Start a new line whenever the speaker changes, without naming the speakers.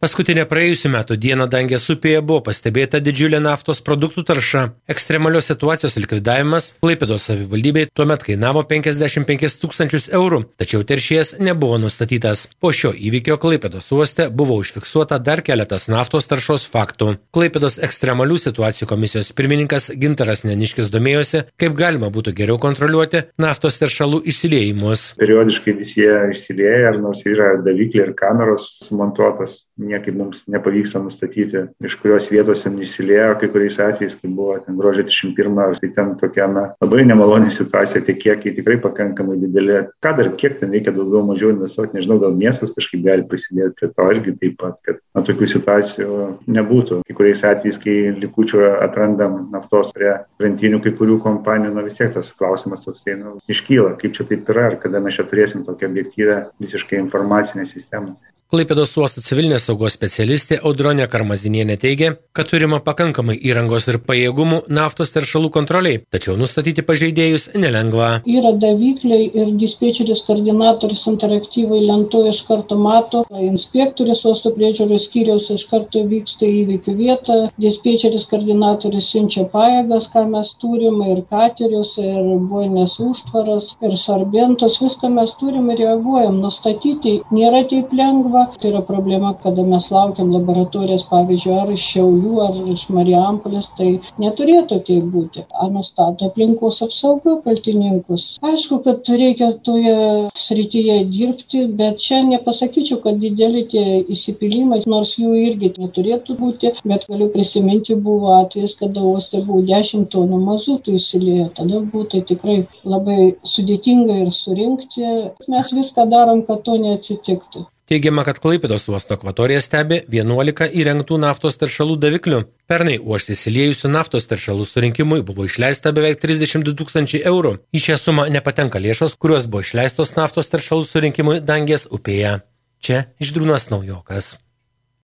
Paskutinę praėjusių metų dieną Dangės upėje buvo pastebėta didžiulė naftos produktų tarša. Ekstremalios situacijos likvidavimas Klaipėdos savivaldybei tuomet kainavo 55 000 eurų, tačiau teršėjas nebuvo nustatytas. Po šio įvykio Klaipėdos uoste buvo užfiksuota dar keletas naftos taršos faktų. Klaipėdos ekstremalių situacijų komisijos pirmininkas Gintaras Neniškis domėjosi, kaip galima būtų geriau kontroliuoti naftos teršalų išsiliejimus.
Periodiškai visi jie išsilieja, nors yra davikliai ir kameros sumontuotas. Niekaip mums nepavyksta nustatyti, iš kurios vietos ten išsiliejo, kai kuriais atvejais, kai buvo ten gruodžio 31, tai ten tokia labai nemaloni situacija, tie kiekiai tikrai pakankamai dideli. Ką dar, kiek ten reikia daugiau mažiau investuoti, nežinau, gal miestas kažkaip gali prisidėti prie to irgi taip pat, kad tokių situacijų nebūtų. Kai kuriais atvejais, kai likučių atrandam naftos prie krantinių kai kurių kompanijų, vis tiek tas klausimas toks iškyla, kaip čia taip yra, ar kada mes čia turėsim tokią objektyvę visiškai informacinę sistemą.
Klaipėdos uosto civilinės saugos specialistė Audronė Karmazinienė teigia, kad turima pakankamai įrangos ir pajėgumų naftos teršalų kontroliai, tačiau nustatyti pažeidėjus nelengva.
Yra davikliai ir dispečeris koordinatorius interaktyvai lentoje iš karto mato, inspektorius uosto priežiūros skyriaus iš karto vyksta į įvykių vietą, dispečeris koordinatorius siunčia pajėgas, ką mes turime, ir katerius, ir buoinės užtvaras, ir sarbentos, viską mes turime ir reaguojam. Nustatyti nėra taip lengva. Tai yra problema, kada mes laukiam laboratorijos, pavyzdžiui, ar iš Šiaulių, ar iš Marijampolės, tai neturėtų tai būti. Ar nustato aplinkos apsauga kaltininkus? Aišku, kad reikia toje srityje dirbti, bet čia nepasakyčiau, kad dideli tie įsipilimai, nors jų irgi neturėtų būti, bet galiu prisiminti, buvo atvejis, kada uoste buvo 10 tonų mazutų įsiliejo. Tada buvo tai tikrai labai sudėtinga ir surinkti. Mes viską darom, kad to neatsitiktų.
Teigiama, kad Klaipėdos uosto akvatorija stebi 11 įrengtų naftos teršalų daviklių. Pernai uoste įsiliejusių naftos teršalų surinkimui buvo išleista beveik 32 000 eurų. Į šią sumą nepatenka lėšos, kurios buvo išleistos naftos teršalų surinkimui Dangės upėje. Čia Žydrūnas Naujokas.